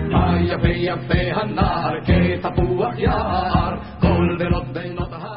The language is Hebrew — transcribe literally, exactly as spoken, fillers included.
היפה יפה הנער כתפוח יער, כל דירות בינות